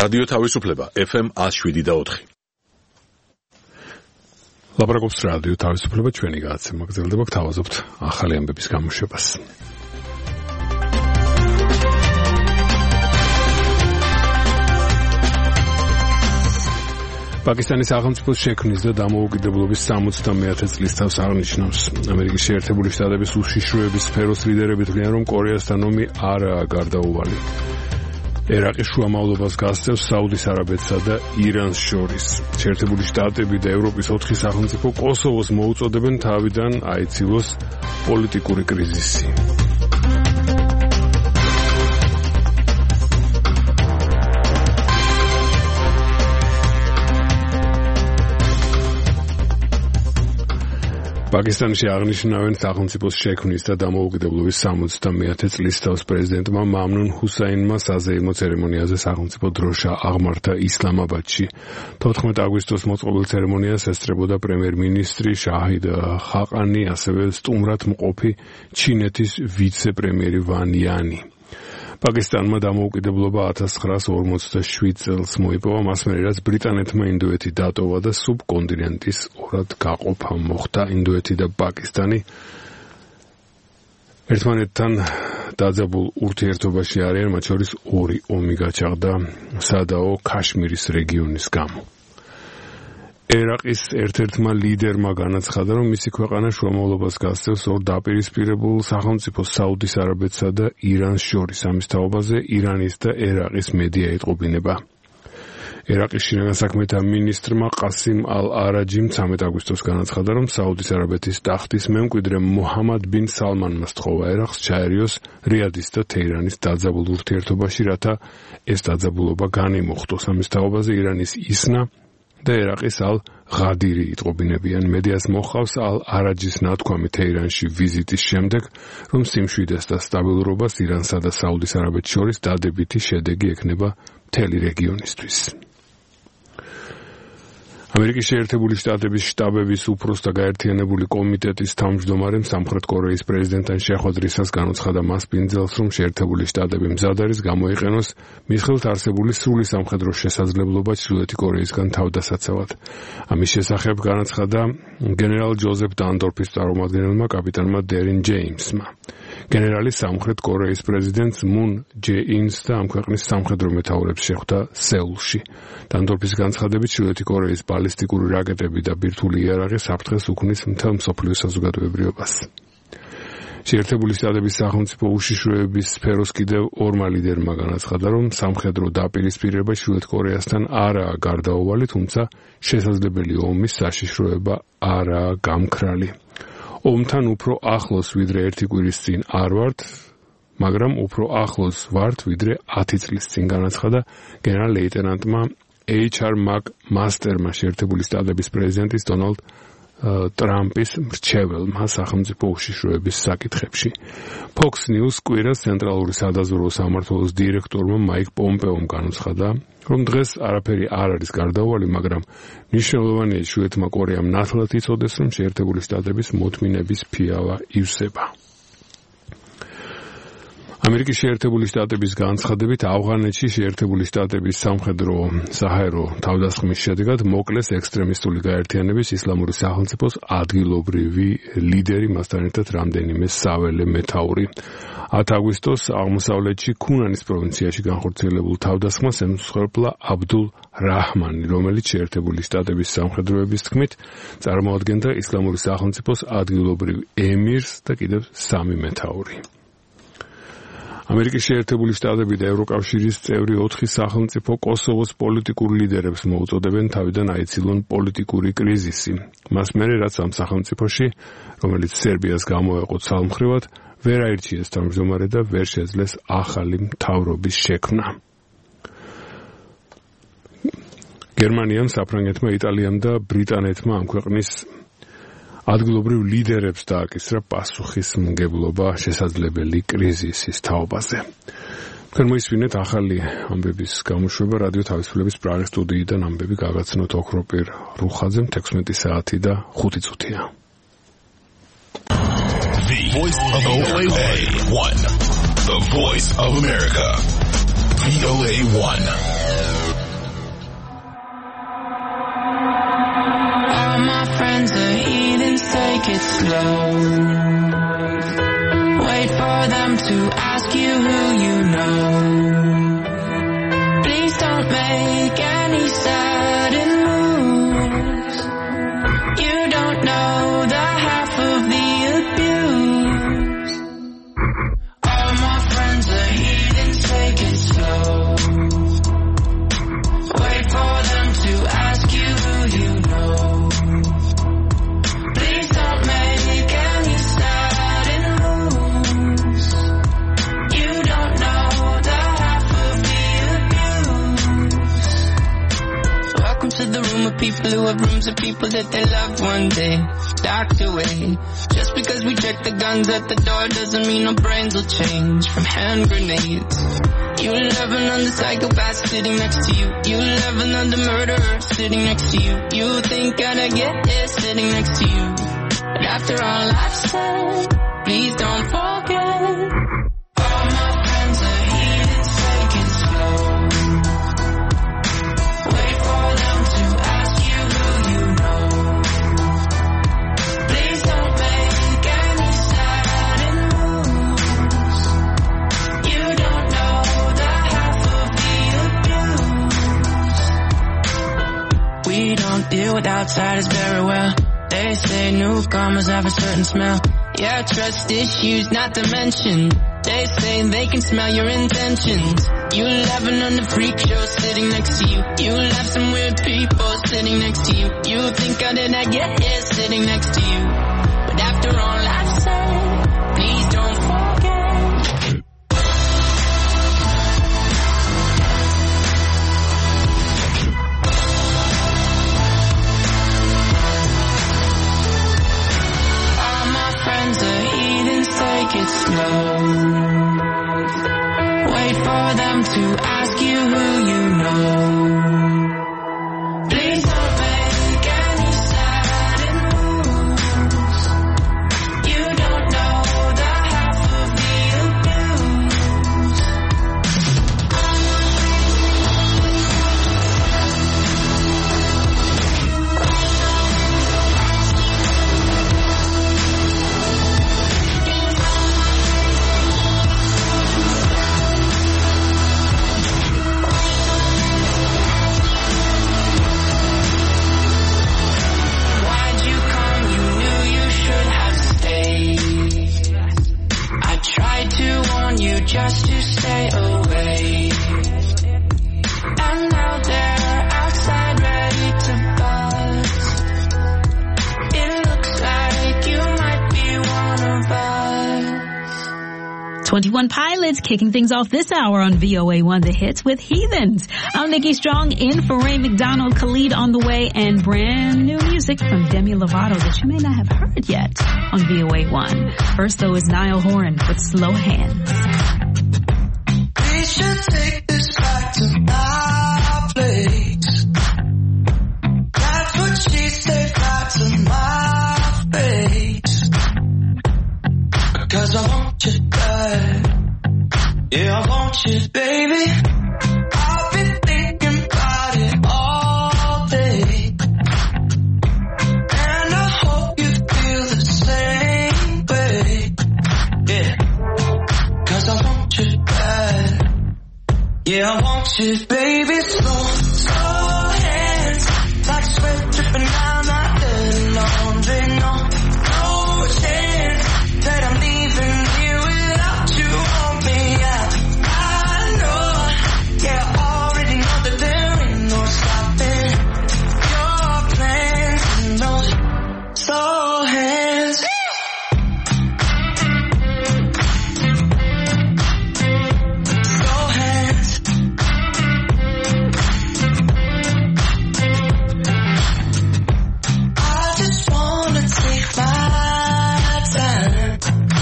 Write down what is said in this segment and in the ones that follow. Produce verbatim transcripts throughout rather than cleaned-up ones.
რადიო თავისუფლება ეფ ემ one oh seven და four. ლაპარაკობს რადიო თავისუფლება, ჩვენი გადაცემა გრძელდება, გთავაზობთ ახალი ამბების გამოშვებას. პაკისტანის სახელმწიფოს შექმნის და დამოუკიდებლობის სამოცდამეათე წლისთავს აღნიშნავს. ამერიკის შეერთებული შტატების უშიშროების სფეროს ლიდერები თვლიან, რომ კორეასთან ომი არაა გარდაუვალი. ერაყის შუამავლობას გასცემს საუდის არაბეთსა და ირანს შორის. შეერთებული შტატები და ევროპის ოთხი სახელმწიფო კოსოვოს მოუწოდებენ თავიდან აიცილოს პოლიტიკური კრიზისი. პაკისტანში აღნიშნავენ სახელმწიფოს შექმნის და დამოუკიდებლობის სამოცდამეათე წლისთავს პრეზიდენტმა მამნუნ ჰუსაინმა საზეიმო ცერემონიაზე სახელმწიფო დროშა აღმართა ისლამაბადში. თოთხმეტ აგვისტოს მოწყობილ ცერემონიას ესწრებოდა პრემიერ-მინისტრი შაჰიდ ხაყანი, ასევე სტუმრად მყოფი ჩინეთის ვიცე-პრემიერი ვან იანი. პაკისტანმა დამოუკიდებლობა ათას ცხრაას ორმოცდაშვიდ წელს მოიპოვა, მას მერე რაც ბრიტანეთმა ინდოეთი დატოვა და სუბკონტინენტის ორად გაყოფა მოხდა. ინდოეთი და პაკისტანი ერთმანეთთან დაძაბულ ურთიერთობაში არიან, მათ შორის ორი ომი გაჩაღდა სადაო ქაშმირის რეგიონის გამო. ერაყის ერთ-ერთმა ლიდერმა განაცხადა, რომ მისი ქვეყანა შუამავლობას გასცემს ორ დაპირისპირებულ სახელმწიფოს საუდის არაბეთსა და ირანს შორის. ამის თაობაზე ირანის და ერაყის მედია იტყობინება. ერაყის შინაგან საქმეთა მინისტრმა ყასიმ ალ-არაჯიმ ცამეტ აგვისტოს განაცხადა, რომ საუდის არაბეთის ტახტის მემკვიდრე მოჰამად ბინ სალმანმა სთხოვა ერაყს ჩაერიოს რიადის და თეირანის დაძაბულ ურთიერთობაში, რათა ეს დაძაბულობა განიმუხტოს. ამის თაობაზე ირანის ისნა და ერაყის ალ-ღადირი იტყობინებიან. მედიას მოჰყავს ალ-არაჯის ნათქვამი თეირანში ვიზიტის შემდეგ, რომ სიმშვიდეს და სტაბილურობას ირანსა და საუდის არაბეთს შორის დადებითი შედეგი ექნება მთელი რეგიონისთვის. ამერიკის შეერთებული შტატების შტაბების უფროსთა გაერთიანებული კომიტეტის თავმჯდომარემ სამხრეთ კორეის პრეზიდენტთან შეხვედრისას განუცხადა მას პინძელს, რომ შეერთებული შტატები მზად არის გამოიყენოს მის ხელთ არსებული სრული სამხედრო შესაძლებლობა ჩრდილოეთი კორეისგან თავდასაცავად. ამის შესახებ განაცხადა გენერალ ჯოზეფ დანდორფის წარმომადგენელმა კაპიტანმა დერინ ჯეიმსმა. გენერალი სამხრეთ კორეის პრეზიდენტს მუნ ჯე-ინს და ამ ქვეყნის სამხედრო მეთაურებს შეხვდა სეულში. დანდორფის განცხადებით, ჩრდილოეთი კორეის ბალისტიკური რაკეტები და ბირთვული იარაღი საფრთხეს უქმნის მთელ მსოფლიო საზოგადოებრიობას. შეერთებული შტატების სახელმწიფო უშიშროების სფეროს კიდევ ორმა ლიდერმა განაცხადა, რომ სამხედრო დაპირისპირება ჩრდილოეთ კორეასთან არაა გარდაუვალი, თუმცა შესაძლებელი ომის საშიშროება არაა გამქრალი. ომთან უფრო ახლოს ვიდრე ერთი კვირის წინ არ ვართ, მაგრამ უფრო ახლოს ვართ ვიდრე ათი წლის წინ, განაცხადა გენერალ-ლეიტენანტმა ეიჩ არ მაკ-მასტერმა შეერთებული შტატების პრეზიდენტის დონალდ ტრამპის მრჩეველმა სახელმწიფო უშიშროების საკითხებში. Fox News კვირას ცენტრალური სადაზვერვო სამმართველოს დირექტორმა მაიკ პომპეომ განუცხადა, რომ დღეს არაფერი არ არის გარდაუვალი, მაგრამ მნიშვნელოვანია ჩრდილოეთმა კორეამ ნათლად იცოდეს, რომ შეერთებული შტატების მოთმინების ფიალა ივსება. ამერიკის შეერთებული შტატების განცხადებით, ავღანეთში შეერთებული შტატების სამხედრო საჰაერო თავდასხმის შედეგად მოკლეს ექსტრემისტული გაერთიანების ისლამური სახელმწიფოს ადგილობრივი ლიდერი, მასთან ერთად რამდენიმე საველე მეთაური. ათ აგვისტოს აღმოსავლეთში ქუნანის პროვინციაში განხორციელებულ თავდასხმას ემსხვერპლა აბდულ რაჰმანი, რომელიც შეერთებული შტატების სამხედროების თქმით წარმოადგენდა ისლამური სახელმწიფოს ადგილობრივ ემირს და კიდევ სამი მეთაური. ამერიკის შეერთებული შტატები და ევროკავშირის წევრი ოთხი სახელმწიფო კოსოვოს პოლიტიკურ ლიდერებს მოუწოდებენ თავიდან აიცილონ პოლიტიკური კრიზისი. მას მერე რაც ამ სახელმწიფოში, რომელიც სერბიას გამოეყო ცალმხრივად, ვერ აირჩიეს თავმჯდომარე და ვერ შეძლეს ახალი მთავრობის შექმნა. გერმანიამ, საფრანგეთმა, იტალიამ და ბრიტანეთმა ამ ქვეყნის ადგილობრივ ლიდერებს დააკისრა პასუხისმგებლობა შესაძლებელი კრიზისის თაობაზე. თქვენ მოისმინეთ ახალი ამბების გამოშვება რადიო თავისუფლების პრაღის სტუდიიდან. ამბები გაგაცნოთ ოქროპირ რუხაძემ თექვსმეტი საათი და ხუთი წუთია. The Voice of O A one. The Voice of America. V O A one. it slow. Wait for them to ask you who you know. Please don't make any sudden moves. You don't know the half of the abuse. All my friends are heathens, take it slow. Wait for them to ask you who you know. Please don't make any sudden moves. You don't know the half of the abuse. Welcome to the room of people who have rooms of people that they loved one day docked away. Just because we check the guns at the door doesn't mean our brains will change from hand grenades. You love another psychopath sitting next to you. You love another murderer sitting next to you. You think I'd get it sitting next to you. But after all I've said, please don't forget. All my friends are heathens, take it slow. Wait for them to ask you who you know. Please don't make any sudden moves. You don't know the half of the abuse. We don't deal with outsiders very well. They say newcomers have a certain smell. Yeah, trust issues not to mention. They say they can smell your intentions. You laughing on the freak show sitting next to you. You laugh some weird people sitting next to you. You think how did I get here sitting next to you? But after all I've said, please don't forget. All my friends are heathens, take it slow. Wait for them to ask you who you know. Please don't make any sudden moves. You don't know the half of the abuse. Why'd you come? You knew you should have stayed. I tried to warn you just to stay away. And now they're outside ready to bust. It looks like you might be one of us. twenty-one Pilots kicking things off this hour on V O A one The Hits with Heathens. I'm Nikki Strong in for Ray McDonald, Khalid on the way, and brand new music from Demi Lovato that you may not have heard yet on V O A one. First though is Niall Horan with Slow Hands. We should take this back to my place. That's what she said right to my face. Cause I want you bad. Yeah, I want you, baby. I've been thinking about it all day. And I hope you feel the same way. Yeah. Cause I want you bad. Yeah, I want you, baby. Slow, slow hands. Like sweat dripping down my dirty laundry. No, no chance that I'm leaving here without you on me. I, I know, yeah, I already know that there ain't no stopping your plans and those slow hands. Slow hands. I just wanna take my time.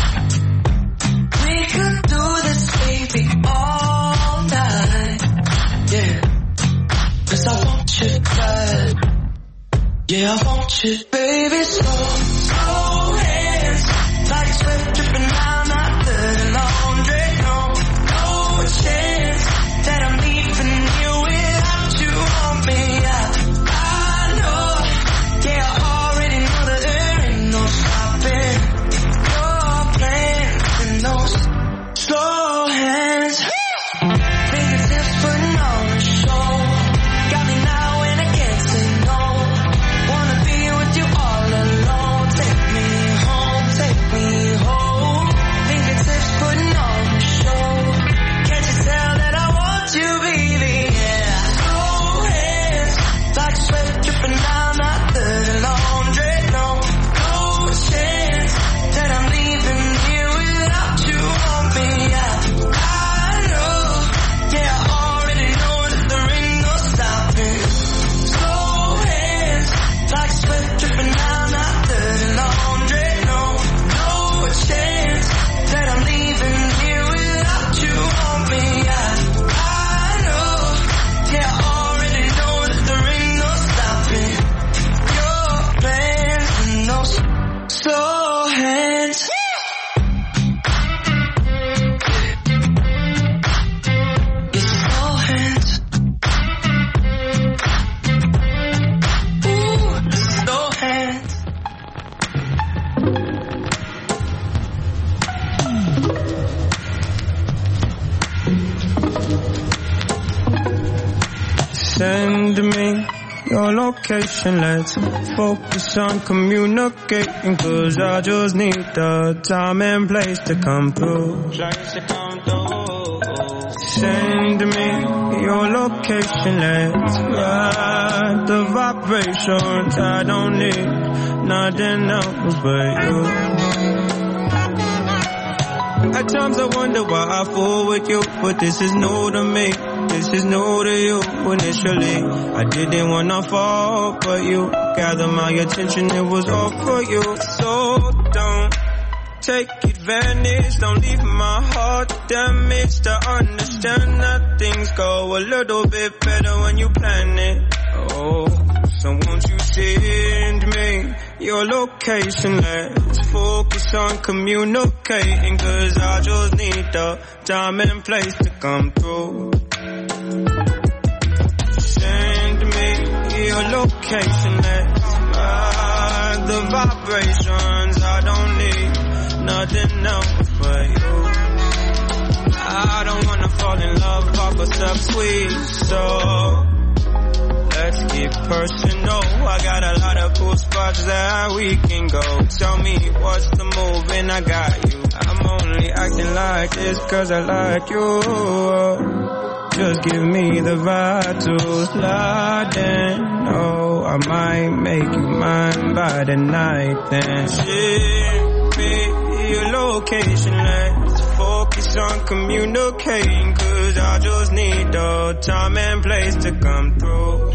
We could do this, baby, all night. Yeah. Cause I want you bad. Yeah, I want you, baby. Slow, slow hands. Like sweat dripping down my dirty laundry. No, no chance that I'm leaving you without you on me. I, I know, yeah, I already know that there ain't no stopping hands. Your slow hands. Ooh, slow hands. Send me your location, let's focus on communicating, cause I just need the time and place to come through. Send me your location, let's ride the vibrations. I don't need nothing else but you. At times I wonder why I fool with you, but this is new to me. This is new to you. Initially, I didn't wanna fall, but you gathered my attention, it was all for you. So don't take advantage, don't leave my heart damaged. I understand that things go a little bit better when you plan it. Oh, so won't you send me your location? Let's focus on communicating, cause I just need the time and place to come through. Send me your location, let's ride the vibrations. I don't need nothing else but you. I don't wanna fall in love off a sub-sweet, so let's get personal. I got a lot of cool spots that we can go. Tell me what's the move and I got you. I'm only acting like this cause I like you. Just give me the vibe to slide in. Oh, I might make you mine by the night then. Ship me your location, let's focus on communicating, cause I just need the time and place to come through.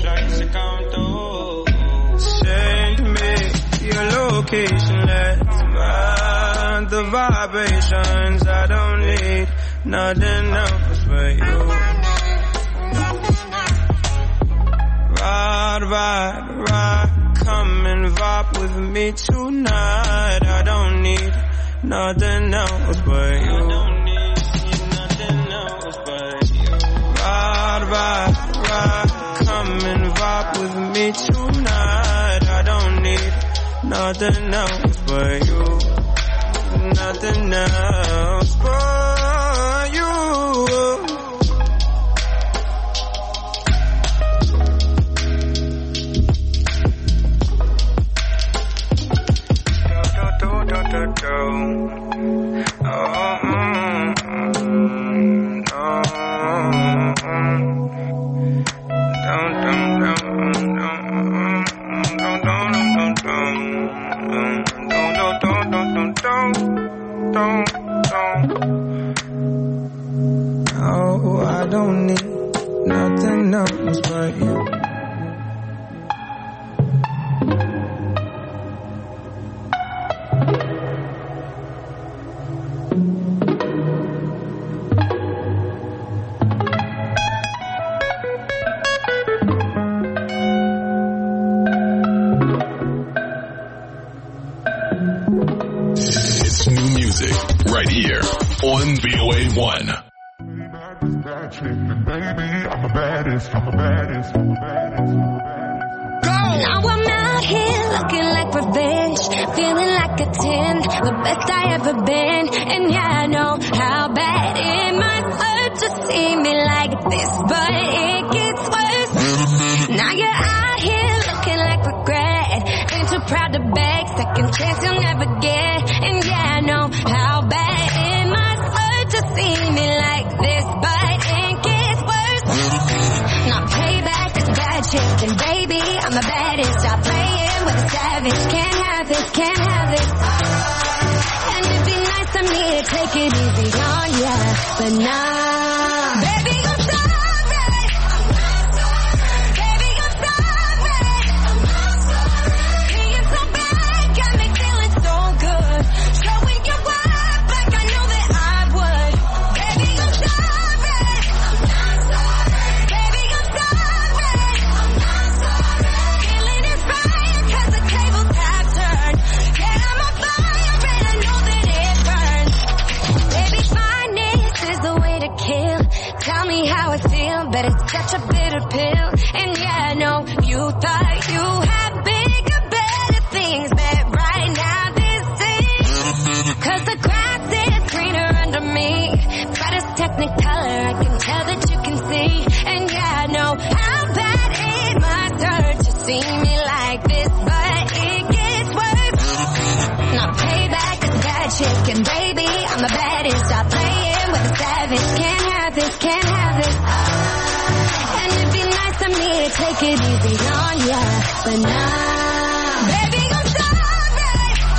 Send me your location, let's ride the vibrations. I don't need nothing else but you. Ride, ride, ride, come and vibe with me tonight. I don't need nothing else but you. I don't need nothing else but you. Ride, ride, ride, come and vibe with me tonight. I don't need nothing else but you. Nothing else but you. Oh, I don't need nothing else but you. It's new music right here on V O A one. Now I'm out here looking like revenge, feeling like a ten, the best I ever been. And yeah, I know how bad it might hurt to see me like this, but it gets worse. Now you're out here looking like regret, ain't too proud to beg, second chance you'll never get. And yeah, I know how bad it might hurt to see me like this, but it gets worse. Now payback is bad shit, and baby, I'm the baddest. Stop playing with a savage. Can't have this, can't have this. And it'd be nice of me to take it easy on ya, but nah. Baby, I'm sorry. Baby, I'm sorry. Being so bad got me feeling so good. Showing your worth like I knew that I would. Baby, I'm sorry. Baby, I'm sorry. Feeling inspired cause the tables have turned. Yeah, I'm on fire and And baby, I'm the baddest. Stop playing with the savage. Can't have this, can't have this. And it'd be nice of me to take it easy on ya, but nah. Baby, I'm sorry.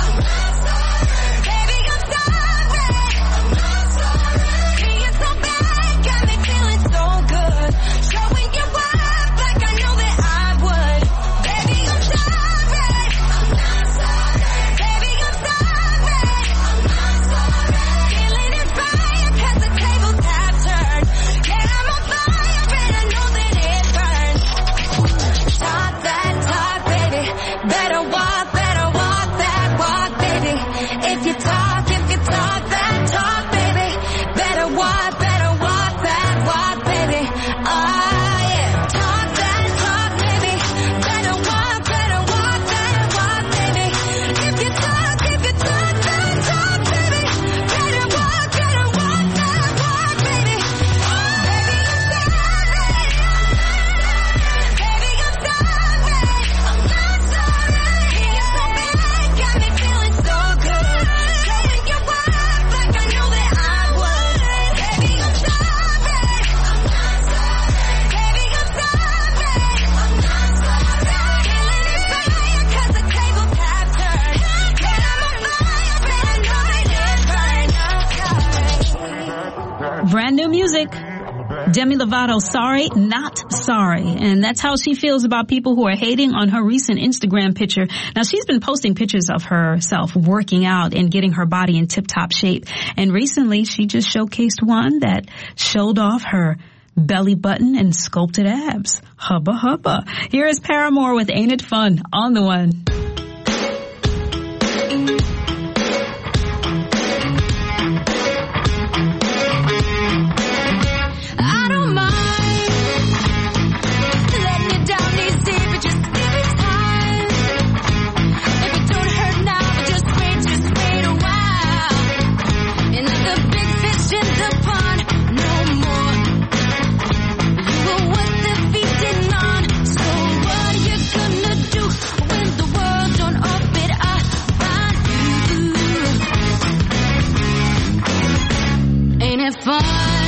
Baby, I'm sorry. Being so bad got me feeling so good. Showing you up like I know that I would. Baby, I'm sorry. Baby, I'm sorry. Feeling inspired 'cause the tables have turned. Yeah, I'm on fire and I know that it burns. Talk that talk, baby. Better walk, better walk that walk, baby. If you talk, if you talk that talk, baby. Better walk, better walk that walk, baby. Ah, yeah. Talk that talk, baby. Better walk, better walk that walk, baby. If you talk, if you talk that talk, baby. Better walk, better walk that walk, baby. Baby, I'm sorry. Baby, I'm sorry. I'm not sorry. Being so bad got me feeling so good. Showing you up like I know that I would. Baby, I'm sorry. I'm not sorry. Baby, I'm sorry. I'm not sorry. Feeling inspired 'cause the tables have turned. Yeah, I'm on fire and I know that it burns. Brand new music. Demi Lovato, sorry, not sorry. And that's how she feels about people who are hating on her recent Instagram picture. Now, she's been posting pictures of herself working out and getting her body in tip-top shape. And recently, she just showcased one that showed off her belly button and sculpted abs. Hubba hubba. Here is Paramore with Ain't It Fun on the one. I don't mind letting you down easy, but just give it time. If it don't hurt now, but just wait, just wait a while. And the big fish in the pond, no more. You were worth defeating on. So what are you gonna do when the world don't orbit around you? Ain't it fun?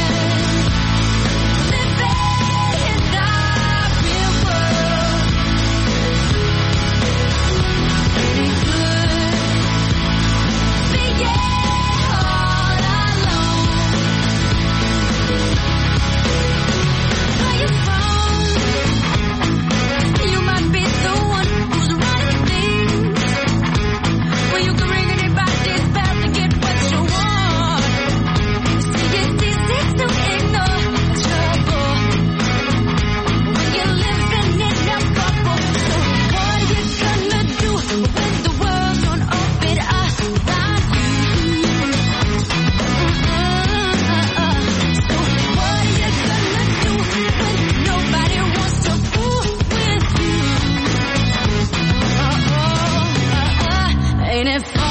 Ain't it fun?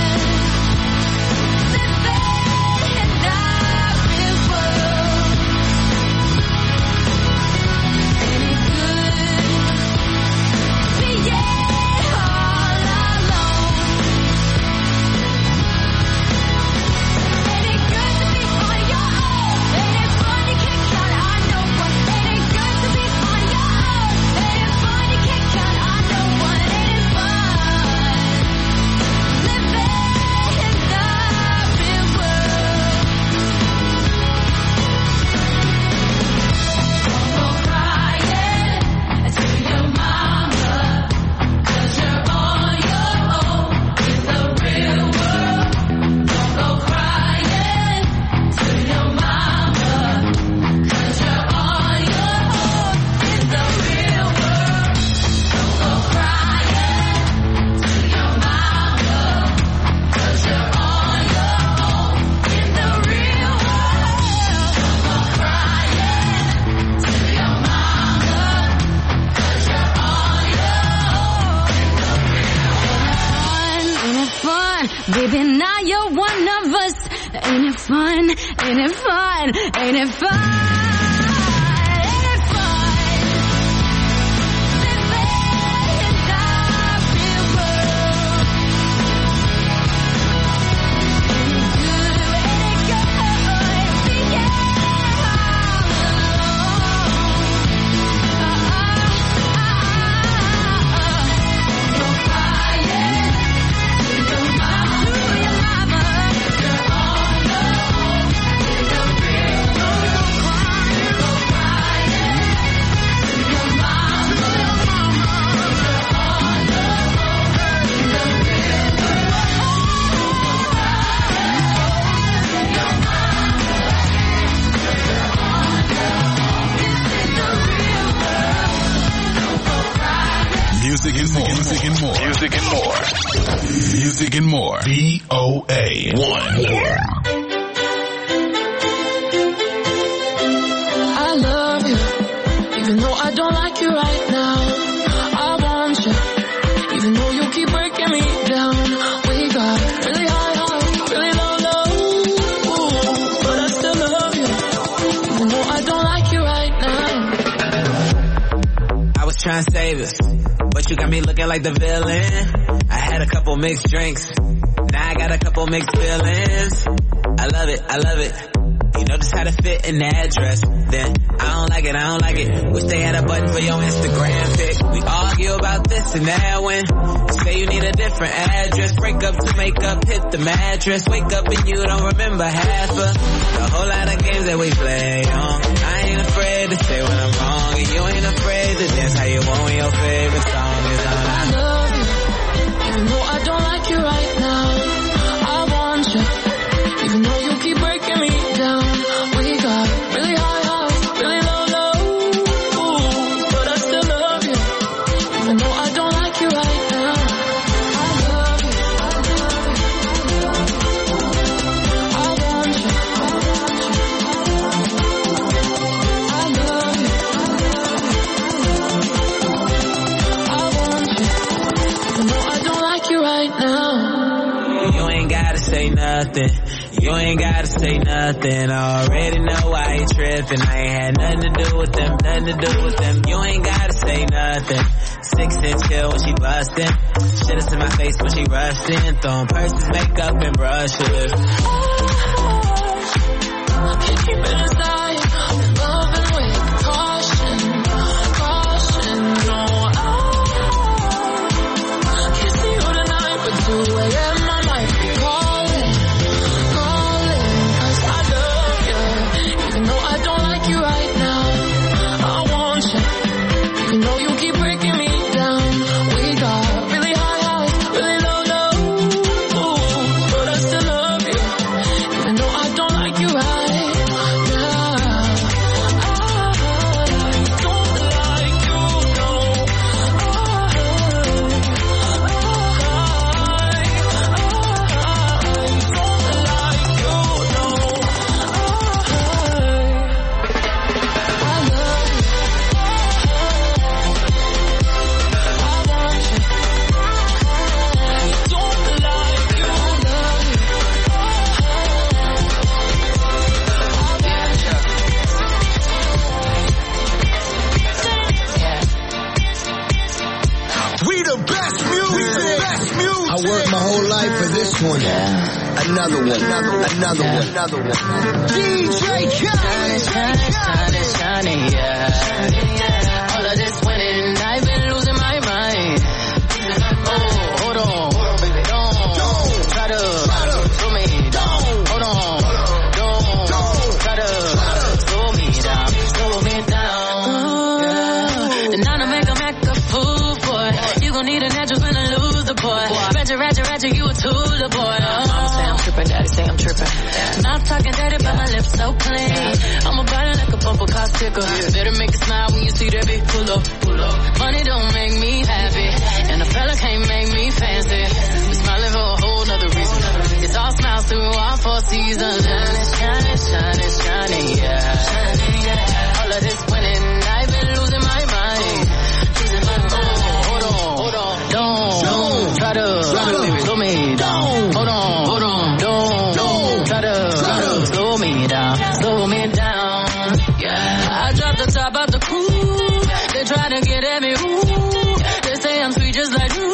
Baby, now you're one of us. Ain't it fun? Ain't it fun? Ain't it fun? Ain't Music and more. Music and more. Music and more. V O A one. I love you, even though I don't like you right now. I want you, even though you keep breaking me down. We got really high highs, really low lows, but I still love you, even though I don't like you right now. I was trying to save us, but you got me looking like the villain. I had a couple mixed drinks, now I got a couple mixed feelings. I love it, I love it. You know just how to fit in that dress. Then I don't like it, I don't like it. Wish they had a button for your Instagram pic. We argue about this and that when say you need a different address. Break up to make up, hit the mattress. Wake up and you don't remember half of the whole lot of games that we play on. I ain't afraid to say when I'm wrong, and you ain't afraid to dance how you want when your favorite song is on. I love you, even though I don't like you right now. I want you, even though you keep breaking me down. We got really high highs, really low lows, but I still love you, even though I don't like you right now. I love you, I want you, I love you, I want you, even though I don't like you right now. You ain't gotta say nothing. You ain't gotta say nothing. I already know why you tripping. I ain't had nothing to do with them, nothing to do with them. You ain't gotta say nothing. Six inch heel when she bustin'. Shit in my face when she rustin'. Throwing purses, makeup, and brushes. Can't keep it aside. Loving with caution, caution. No, I can't see you tonight, but two a.m. I might be calling, calling. 'Cause I love you, even though I don't like you right now. I want you, even though you keep breaking me down. We got really high highs, really low lows, but I still love you, even though I don't like you right now. I worked my whole life for this one. Another one, another one, another one, another one. D J Khaled, Shining, shining, shining, yeah. All of this winning, I've been losing my mind. Oh, hold on, baby, don't try to slow me down. Hold on, don't try to slow me down, slow me down. And now to make a make a fool, boy. You gon' need a natural gonna lose the boy. Ratchet, ratchet, ratchet, you a tool, boy. Mama say I'm trippin', daddy say I'm trippin'. Not talking dirty, but my lips so clean. I'm a body like a bumper car sticker. Better make a smile when you see that big pull up, pull up. Money don't make me happy, and a fella can't make me fancy. We smiling for a whole nother reason. It's all smiles through all four seasons. Shining, shining, shining, shining, yeah. All of this winning, I've been losing my mind. Losing my mind. Hold on, hold on, don't, don't try to slow me down. Hold on, hold on, don't, don't try to slow me down, slow me down. Yeah, I dropped the top of the coupe. They try to get at me, ooh. They say I'm sweet just like you.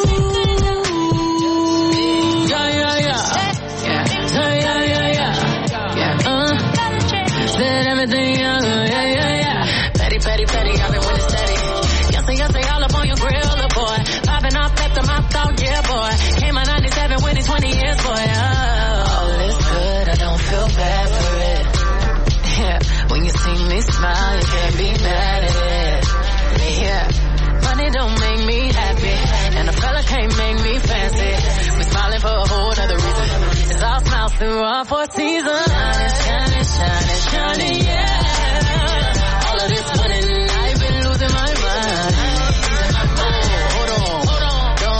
Yeah, yeah, yeah. Yeah, yeah, yeah, yeah. Yeah, uh. Said everything, yeah, yeah, yeah, yeah. Petty, petty, petty, I've been winning steady. Yes, yes, say all up on your grill, boy. Popping off after my thought, yeah, boy. Came out ninety-seven, winning twenty years, boy. Oh, all is good, I don't feel bad for it. Yeah, when you see me smile, you can't be mad at it. Yeah, money don't make me happy, and a fella can't make me fancy. We're smiling for a whole other reason. It's all smiles through all four seasons. Shining, shining, shining, shining, yeah. All of this winning, I've been losing my mind. Oh, hold on, hold on,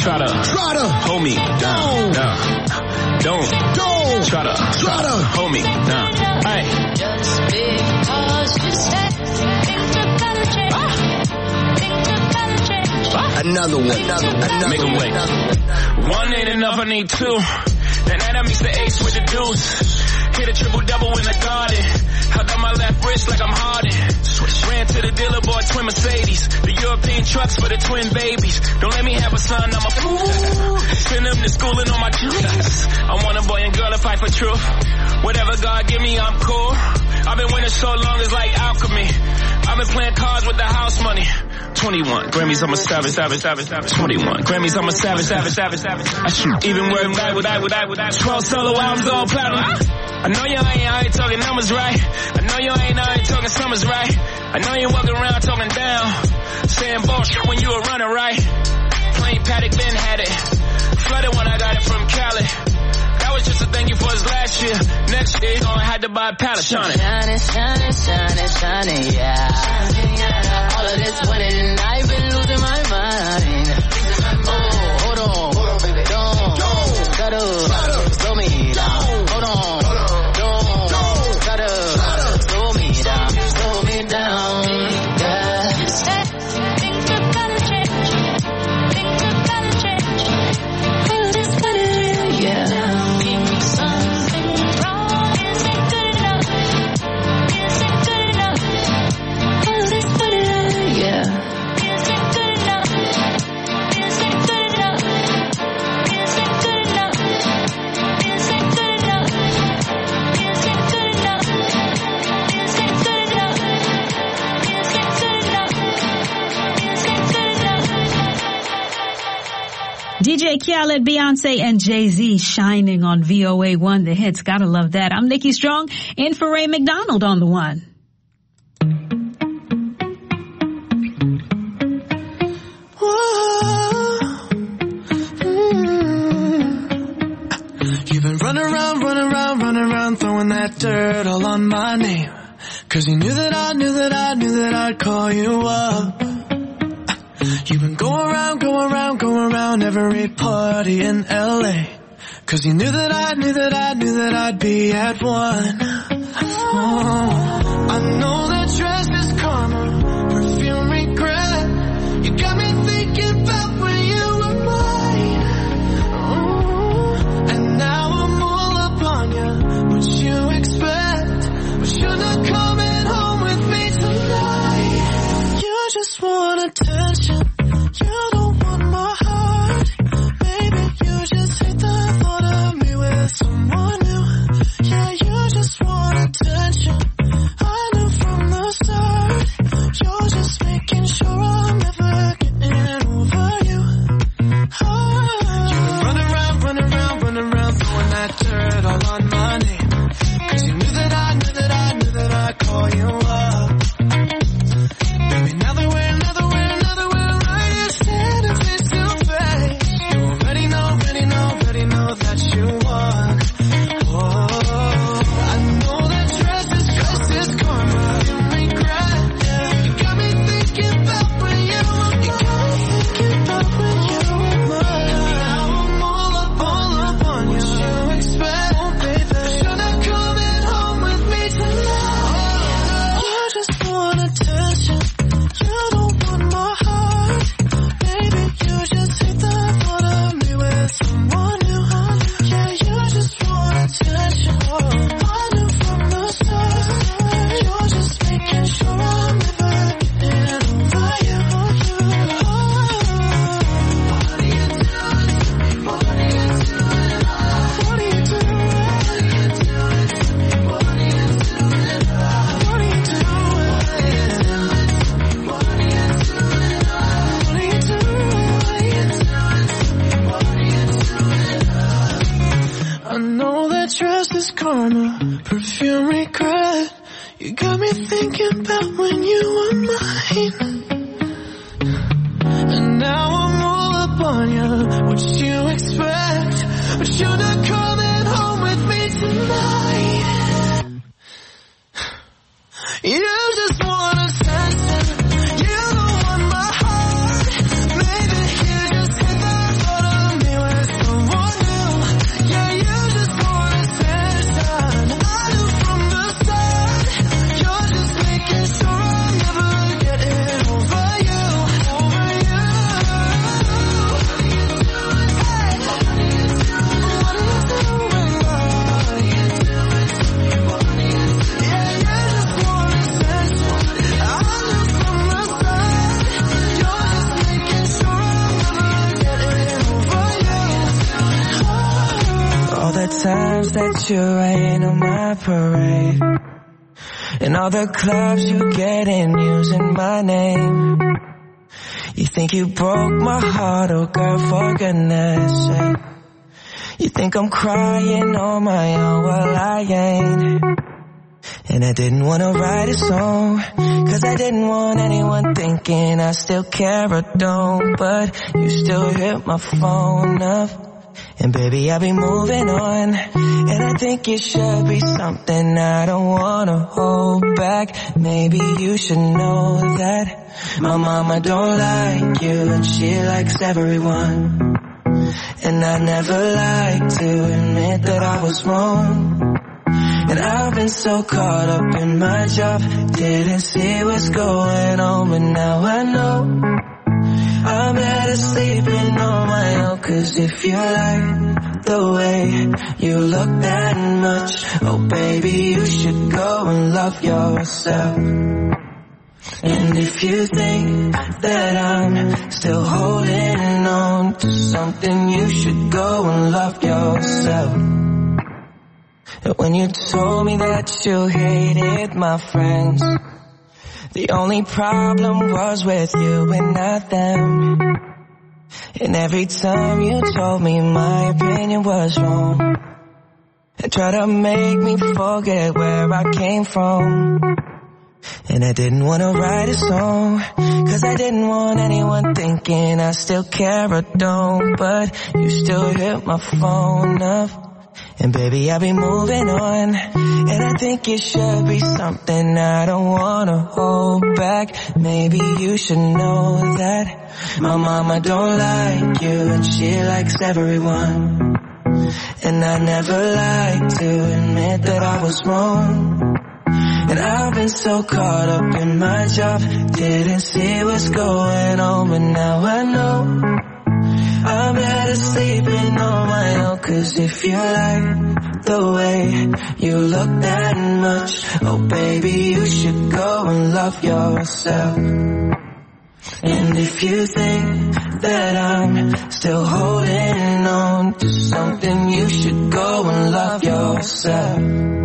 try to, try to hold me down. Nah. Don't, don't try to, try to hold me down. Hey. Just because you said things are gonna change. Ah. Things are gonna change. Ah. Another one, another, another Make 'em wait. One ain't enough, I need two. Then that meets the ace with the deuce. Hit a triple double in the garden. Held on my left wrist like I'm Harden. Ran to the dealer, bought twin Mercedes. The European trucks for the twin babies. Don't let me have a son, I'm a fool. Send them to school and on my juice. I want a boy and girl to fight for truth. Whatever God give me, I'm cool. I've been winning so long, it's like alchemy. I've been playing cards with the house money. twenty-one Grammys, I'm a savage, savage, savage, savage. twenty-one Grammys, I'm a savage, savage, savage, savage. I shoot even word back with I, with I, with I. twelve solo albums, all platinum. I know you ain't out here talking numbers right. I know you ain't out here talking summers right. I know you walking around talking down, saying bullshit when you were running right. Plain Paddock, Ben had it. Flooded when I got it from Cali. That was just a thank you for his last year. Next year, gonna have to buy a pallet. Shining, shining, shining, shining, shining, yeah. All of this winning and I've been losing my mind. Oh, hold on, hold on, baby. Don't, don't, shut up, slow me down. Hold on, don't, don't, shut up, slow me down, slow me down. Yeah. Things are gonna change. Things are gonna change. All of this winning, yeah. D J Khaled, Beyonce, and Jay-Z shining on V O A one, the hits. Gotta love that. I'm Nikki Strong, in for Ray McDonald on the one. You've been running around, running around, running around, throwing that dirt all on my name. Cause you knew that I knew that I knew that I'd call you up. You've been going around, going around, going around every party in L A. Cause you knew that I knew that I knew that I'd be at one. Oh, I know that dress is karma, perfume regret. You got me thinking about when you were mine. Oh, and now I'm all up on you. What you expect? But you're not coming home with me tonight. You just want attention. You don't want my heart. Baby, you just hate the thought of me with someone new. Yeah, you just want attention. I knew from the start. You're just making sure I'm never getting over you. Oh. You've been running around, running around, running around, throwing that dirt all on my name. Cause you knew that I knew that I knew that I'd call you up. Baby, now that we're, now that we're, now that we're right here standing face to face, you already know, already know, already know that you won. Oh, I know that dress is, dress is karma, you regret. Yeah. You got me thinking about when you were mine. You got me thinking about when you were mine. Now I'm all up, all up on you. What you expect? Oh, baby, but you're not coming home with me tonight. You just want attention. You don't want my heart. Baby, you just hate the thought of me with someone new. Yeah, you just want attention. I knew from the start. You're just making sure I'm never getting over you. What are you doing? What are you doing? What are you doing? What are you doing? What are you doing? What are you I know that dress is karma, perfume regret. You got me thinking about when you were mine. And now I'm all up on you. What you expect? But you're not coming home with me tonight. You just want attention. You don't want my heart. Maybe you just hit the thought times that you rain on my parade, and all the clubs you get in using my name. You think you broke my heart, oh girl, for goodness sake. You think I'm crying on my own, well I ain't. And I didn't wanna write a song, cause I didn't want anyone thinking I still care or don't. But you still hit my phone up, and baby I'll be moving on. And I think it should be something I don't wanna hold back. Maybe you should know that my mama don't like you, and she likes everyone. And I never like to admit that I was wrong. And I've been so caught up in my job, didn't see what's going on, but now I know I'm better sleeping on my own. Cause if you like the way you look that much, oh baby you should go and love yourself. And if you think that I'm still holding on to something, you should go and love yourself. When you told me that you hated my friends, the only problem was with you and not them. And every time you told me my opinion was wrong, and tried to make me forget where I came from. And I didn't want to write a song, cause I didn't want anyone thinking I still care or don't. But you still hit my phone up, and baby I'll be moving on. And I think it should be something I don't wanna hold back. Maybe you should know that my mama don't like you, and she likes everyone. And I never like to admit that I was wrong. And I've been so caught up in my job, didn't see what's going on, but now I know I'm better sleeping on my own. Cause if you like the way you look that much, oh baby you should go and love yourself. And if you think that I'm still holding on to something, you should go and love yourself.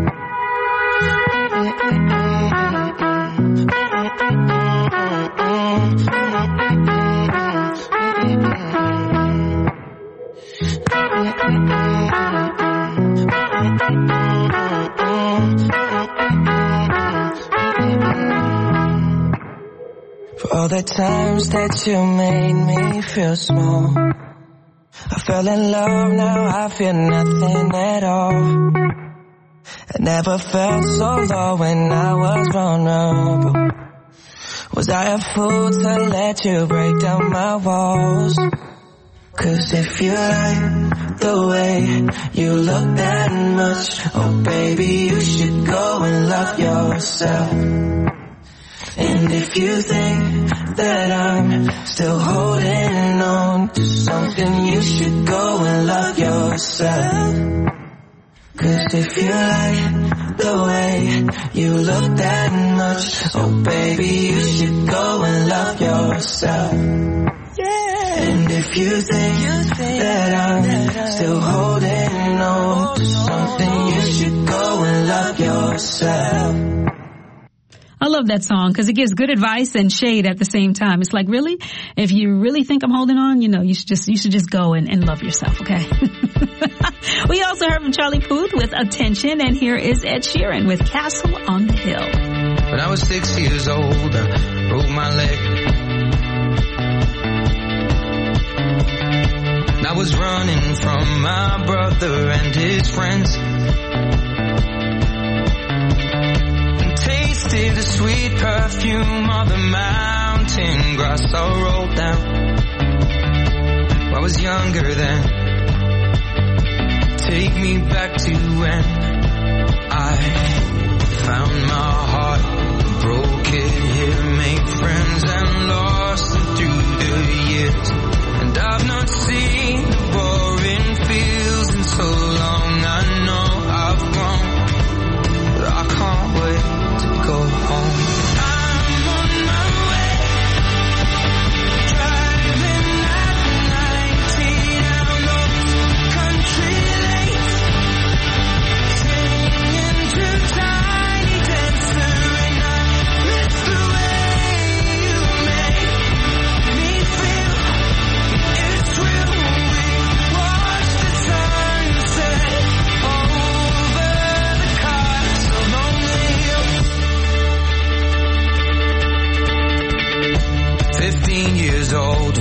For all the times that you made me feel small, I fell in love, now I feel nothing at all. I never felt so low when I was vulnerable. Was I a fool to let you break down my walls? Cause if you like the way you look that much, oh baby you should go and love yourself. And if you think that I'm still holding on to something, you should go and love yourself. Cause if you like the way you look that much, oh baby you should go and love yourself. And if you think that I'm still holding on to something, you should go and love yourself. I love that song because it gives good advice and shade at the same time. It's like, really? If you really think I'm holding on, you know, you should just you should just go and, and love yourself, okay? We also heard from Charlie Puth with Attention, and here is Ed Sheeran with Castle on the Hill. When I was six years old, I broke my leg. And I was running from my brother and his friends. Tasted the sweet perfume of the mountain grass I rolled down. I was younger then. Take me back to when I found my heart, broke it here, made friends and lost them through the years. And I've not seen the boring fields in so long. I know I've grown, but I can't wait to go home. I'm on my way, driving at ninety down those country lanes.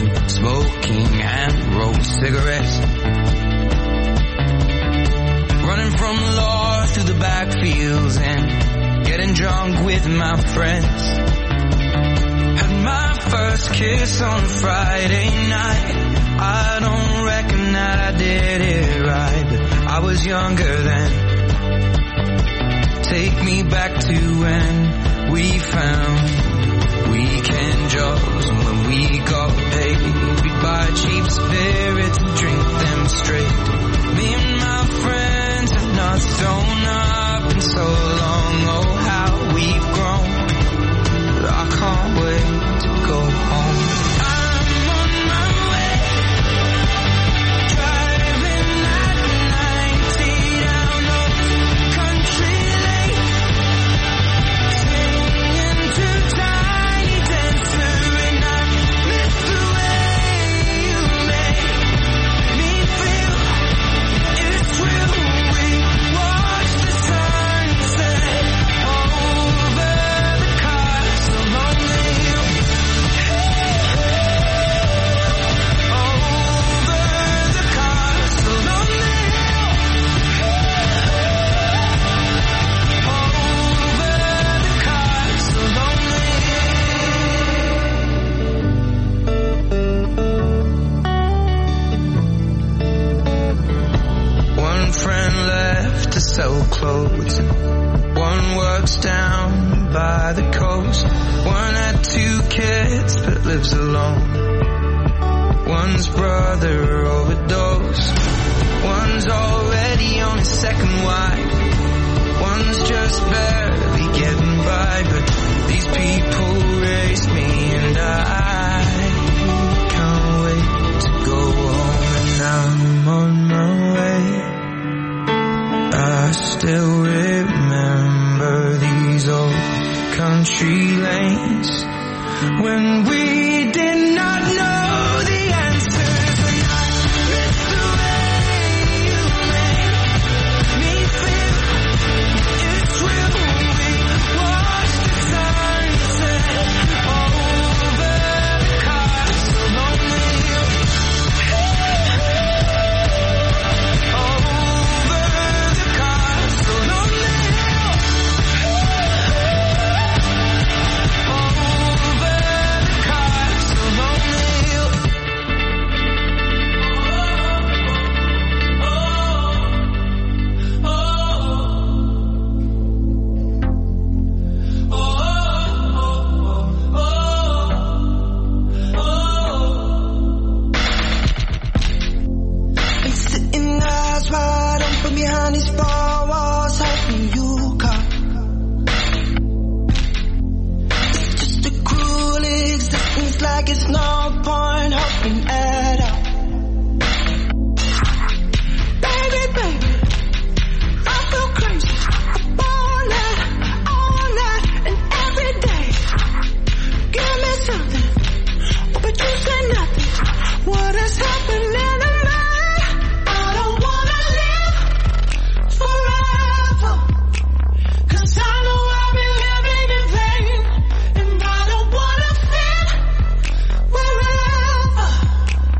smoking and rolled cigarettes. Running from law through the backfields and getting drunk with my friends. Had my first kiss on Friday night. I don't reckon that I did it right, but I was younger then. Take me back to when we found weekend jobs, and when we got paid, we'd buy cheap spirits and drink them straight. Me and my friends have not sewn up in so long. Oh, how we've grown, but I can't wait to go home. I'm on my way, driving at ninety down the country lane, singing to Tiny Dancer, and I miss the way you make me feel. It's real. We watch the sunset over the castle on the hill. Over the castle on the hill. Over the castle on the hill. One friend left to sell clothes, one works down by the coast. One had two kids but lives alone. One's brother overdosed. One's already on his second wife. One's just barely getting by, but these people raised me, and I can't wait to go home. And I'm on my way. I still remember these old country lanes when we did not know the answers, and I miss the way you make me feel. It's real. We watch the sunset over the castle on the hill. Over the castle on the hill. Over the castle on the hill. I'm sitting eyes wide open behind these four walls, hoping you come. It's just a cruel existence, like it's no point hoping at all. Baby, baby, I feel crazy. Up all night, all night, and every day. Give me something, but you say nothing. What is happening to me? I don't wanna live forever, 'cause I know I've been living in vain, and I don't wanna feel wherever.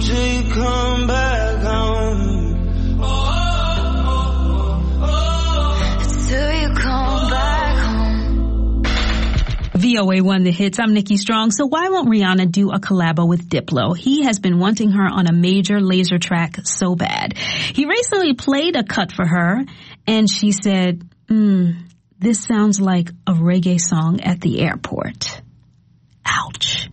till you come back home. Till you come back home. V O A one The Hits. I'm Nikki Strong. So why won't Rihanna do a collabo with Diplo? He has been wanting her on a major laser track so bad. He recently played a cut for her, and she said, mm, this sounds like a reggae song at the airport. Ouch.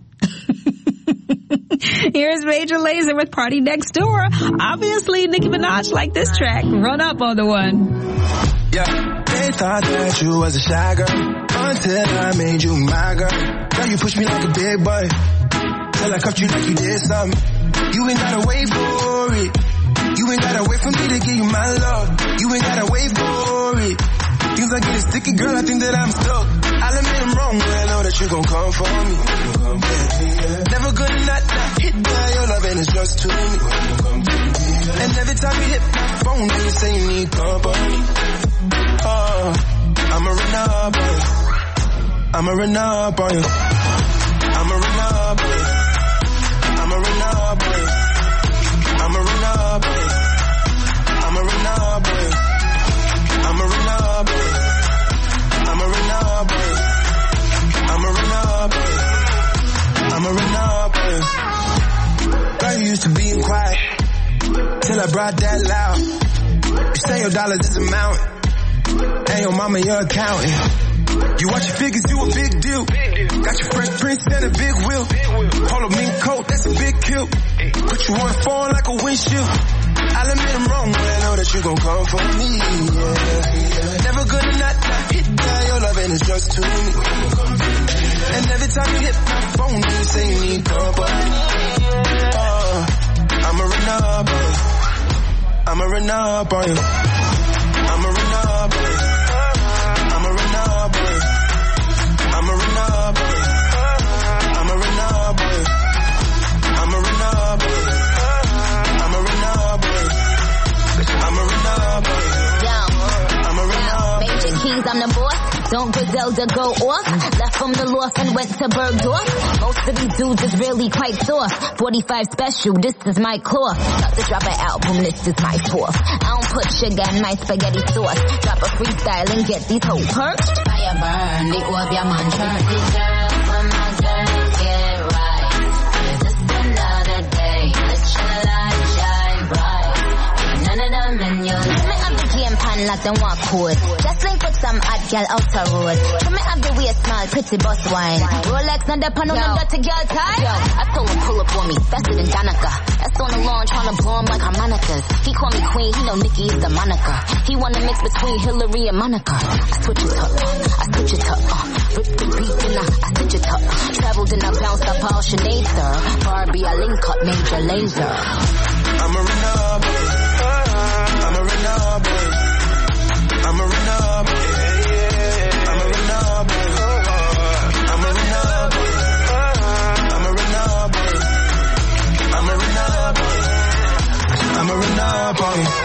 Here's Major Lazer with Party Next Door. Obviously, Nicki Minaj liked this track. Run up on the one. Yeah, they thought that you was a shy girl until I made you my girl. Now you push me like a big boy till I cuffed you like you did something. You ain't gotta wait for it. You ain't gotta wait for me to give you my love. You ain't gotta wait for it. Things are getting sticky, girl, I think that I'm stuck. I'll admit I'm wrong, but I know that you gon' come for me. Never gonna not, not hit by your love and it's just to me. And every time you hit my phone, you say you need company. Oh, I'ma run up on you. I'ma run up on you. I'ma run up on you. I'ma run up on you. I'ma run up on you. I'ma run up on you. I'ma run up on you. I'ma run up on you. I'ma run up on you. I'ma run up on you. Girl, you used to being quiet till I brought that loud. You say your dollars is a mountain, and your mama your accountant. You watch your figures, you a big deal. Got your Fresh Prince and a big wheel. Polo mink coat, that's a big kill. Put you on phone like a windshield. I'll admit I'm wrong, but I know that you gon' come for me. Yeah. Never gonna not, not hit by your love and it's just to me. And every time you hit my phone, you say you need company. Oh, I'ma run up on you. I'ma run up on you. I'ma run up on you. I'ma run up on you. I'ma run up on you. I'ma run up on you. I'ma run up on you. I'ma run up on you. I'ma run up on you. I'ma run up on you. Major Keys, I'm the boss. Don't Griselda go off? Left from the loft and went to Bergdorf. Most of these dudes is really quite soft. forty-five special, this is my cloth. About to drop an album, this is my fourth. I don't put sugar in my spaghetti sauce. Drop a freestyle and get these hoes perched. Fire burn, the orb, your man church. Girl, when my girls get right, it's just another day. Let your light shine bright. Ain't none of them in your life. Me have the game pan like them walk code. Just link with some hot girl out the road. So me have the waist small, pretty bus wine. Rolex not the pan on them dirty girl tie. Yo, I told him pull up on me, faster than Danica. That's on the lawn tryna blow him like harmonicas. He call me queen, he know Nicki is the moniker. He wanna mix between Hillary and Monica. I switch it up, I switch it up. Uh, rip the beat and I, I switch it up. Traveled and I bounced up all Sinead, sir. Barbie, I link up Major Lazer. I'ma run up on you. I'ma run up on you. I'ma run up on you. I'ma run up on you. I'ma run up on you. I'ma run up on you. I'ma run up on you. I'ma run up on you.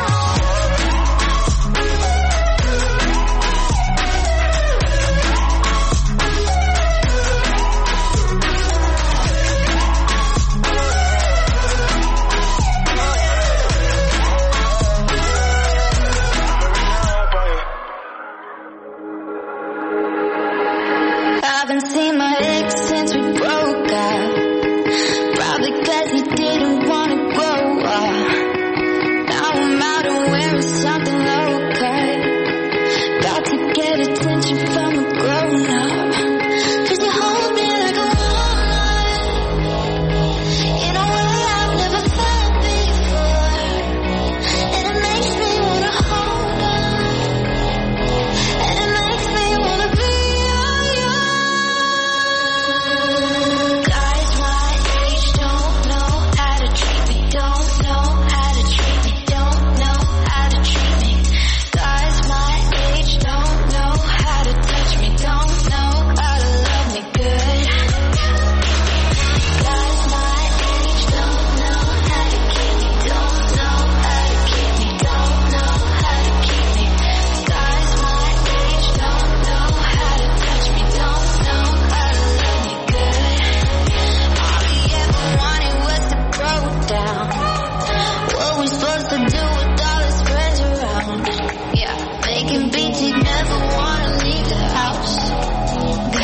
Haven't seen my ex since we broke up. Probably cause he didn't wanna grow up. Now I'm out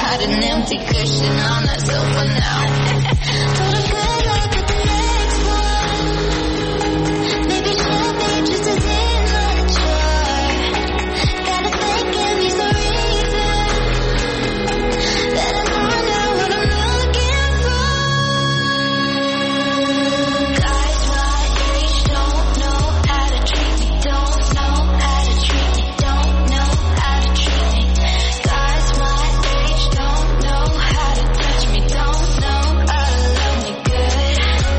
got an empty cushion on that sofa now. Told him good luck with the next one. Maybe she'll be just as immature. Gotta thank him, he's the reason that I'm on now what I'm looking for. Guys my age don't know how to treat me, don't know how to treat me, don't know how to treat me. Guys my age don't know how to touch me, don't know how to love me good.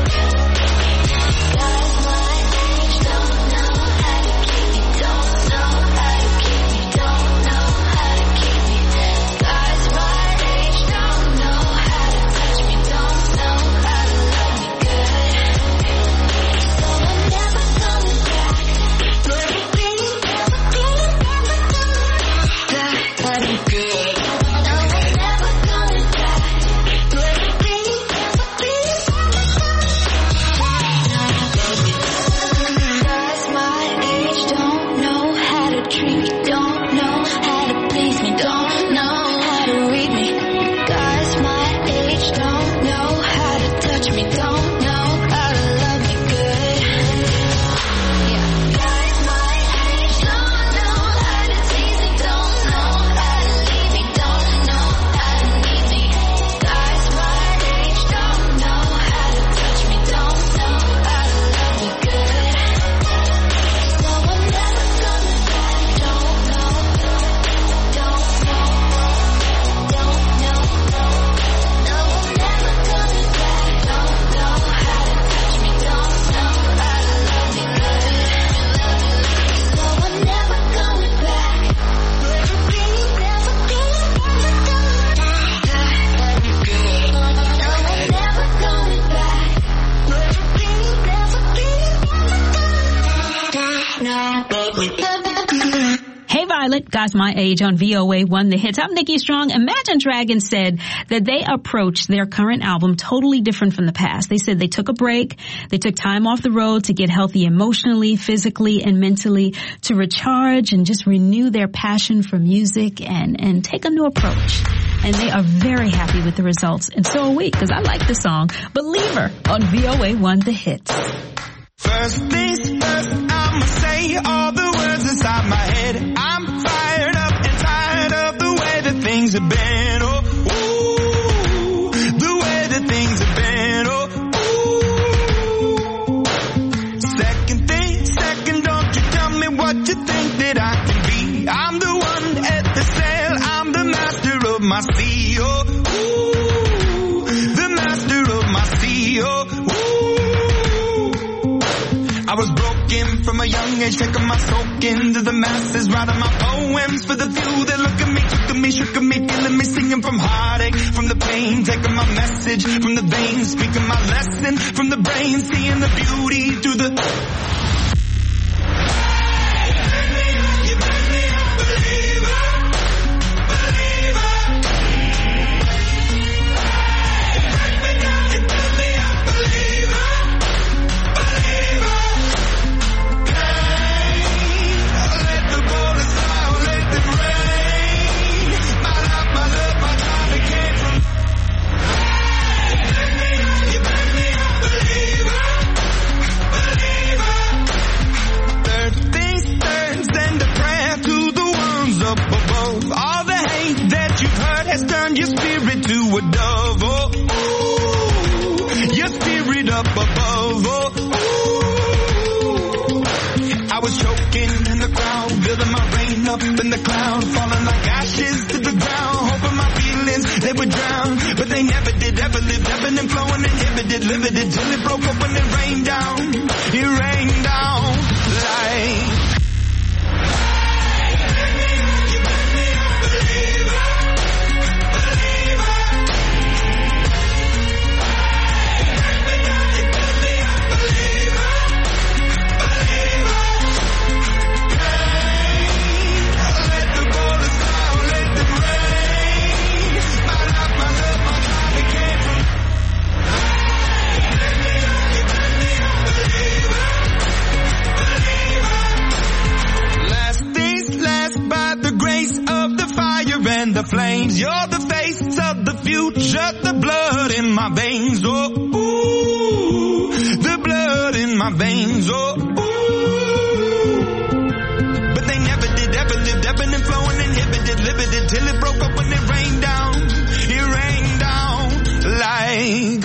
Guys my age don't know how to keep me, don't know how to keep me, don't know how to keep me. Guys my age don't know how to touch me, don't know how to love me good. So I'm never coming back. Never really, never really, never coming back. Love me good. No, I'm never coming back. Never really, never really, never coming back. Guys my age don't know how to treat me, don't know how to please me, don't know how to read me. Guys my age don't know how to touch me, don't know how to love me good. Yeah. Guys my age don't know how to tease me, don't know how to leave me, don't know how to need me. Guys my age don't know how to touch me, don't know how to love me good. So I'm never coming back. Don't know, don't know, don't know. No, I'm never coming back. Don't know how to touch me, don't know how to love me good. So I'm never coming back. Never really, never really, never coming back. Love me good. No, I'm never coming back. Never really, never really, never coming back. No, love me good. Hey Violet, Guys My Age on V O A one The Hits. I'm Nikki Strong. Imagine Dragons said that they approached their current album totally different from the past. They said they took a break, they took time off the road to get healthy emotionally, physically, and mentally, to recharge and just renew their passion for music and, and take a new approach. And they are very happy with the results. And so are we, because I like the song Believer on V O A one The Hits. First things first, I'ma say all the words inside my head. I'm fired up and tired of the way that things have been. Oh, ooh, the way that things have been. Oh, ooh. Second thing, second, don't you tell me what you think that I can be. I'm the one at the sail, I'm the master of my sea. Oh, ooh, the master of my sea. Oh, ooh. I was broken from a young age, taking my soak into the masses, writing my poems for the few that look at me, took at me, shook at me, feeling me, singing from heartache, from the pain, taking my message from the veins, speaking my lesson from the brain, seeing the beauty through the... You make me a believer, believer. You break me down, you build me up, believer, believer. Let the bullets fly, let them rain. My love, my love, my time, it came from... You make me a believer, believer. Third things third, send a prayer to the ones up above. All the hate that you've heard has turned your spirit to a dove. Oh, ooh, your spirit up above. Oh, ooh. I was choking in the crowd, building my rain up in the cloud, falling like ashes to the ground, hoping my feelings, they would drown, but they never did, ever lived, ebbing and flowing, inhibited, limited, till it broke open and rained down, it rained down like... You make me a believer, believer. You break me down, you build me up, believer, believer. Let the bullets fly, let them rain. My love, my love, my time, it came from... You make me a believer, believer. Last things last, by the grace of the fire and the flames. You're the face veins. Oh, ooh. But they never did, ever lived, ebbing and flowing, inhibited, limited, till it broke up when it rained down. It rained down like.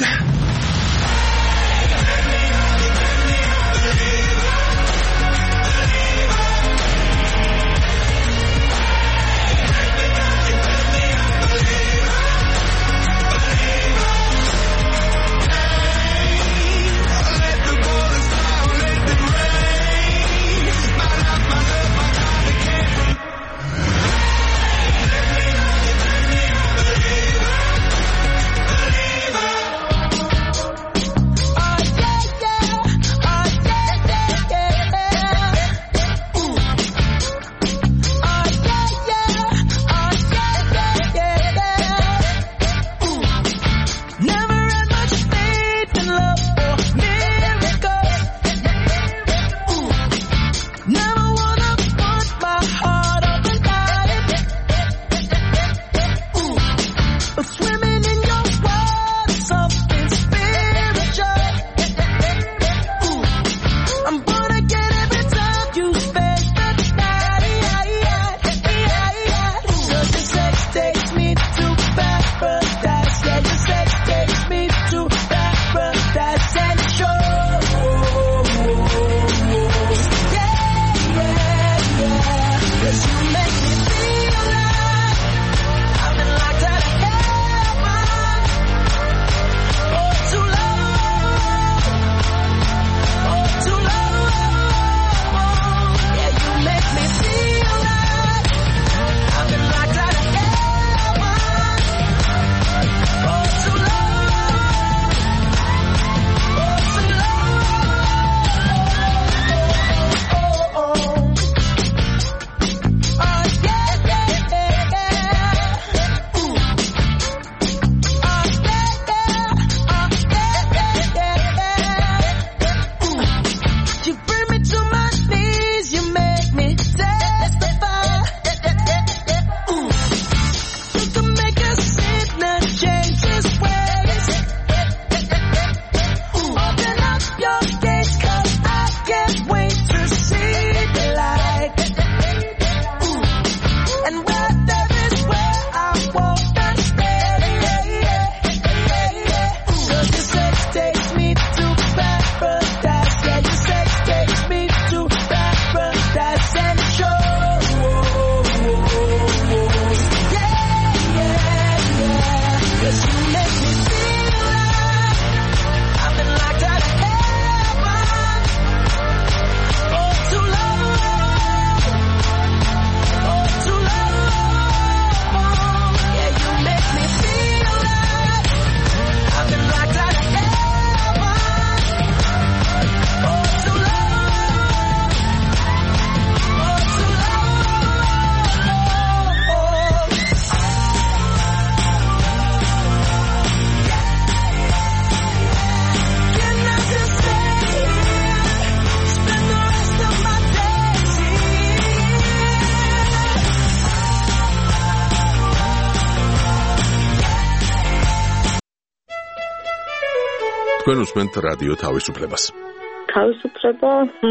თქვენ უსმენთ რადიო თავისუფლებას. თავისუფლება,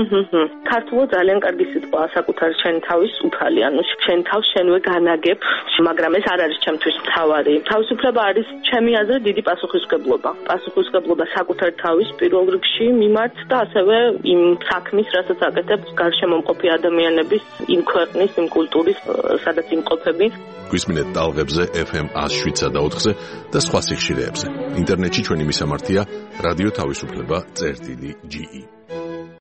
ქართულად ძალიან კარგი სიტყვაა საკუთარი შენი თავის უფალი, ანუ შენ თავს შენვე განაგებ, მაგრამ ეს არ არის ჩემთვის მთავარი. თავისუფლება არის ჩემი აზრით დიდი პასუხისმგებლობა. პასუხისმგებლობა საკუთარი თავის პირველ რიგში მიმართ და ასევე იმ საქმის, რასაც აკეთებ გარშემომყოფი ადამიანების, იმ ქვეყნის, იმ კულტურის, სადაც იმყოფები. გვისმინეთ ტალღებზე ეფ ემ one oh seven point four-ზე და სხვა სიხშირეებზე. ინტერნეტში ჩვენი მისამართია რადიო თავისუფლება წერტილი ჯი ი.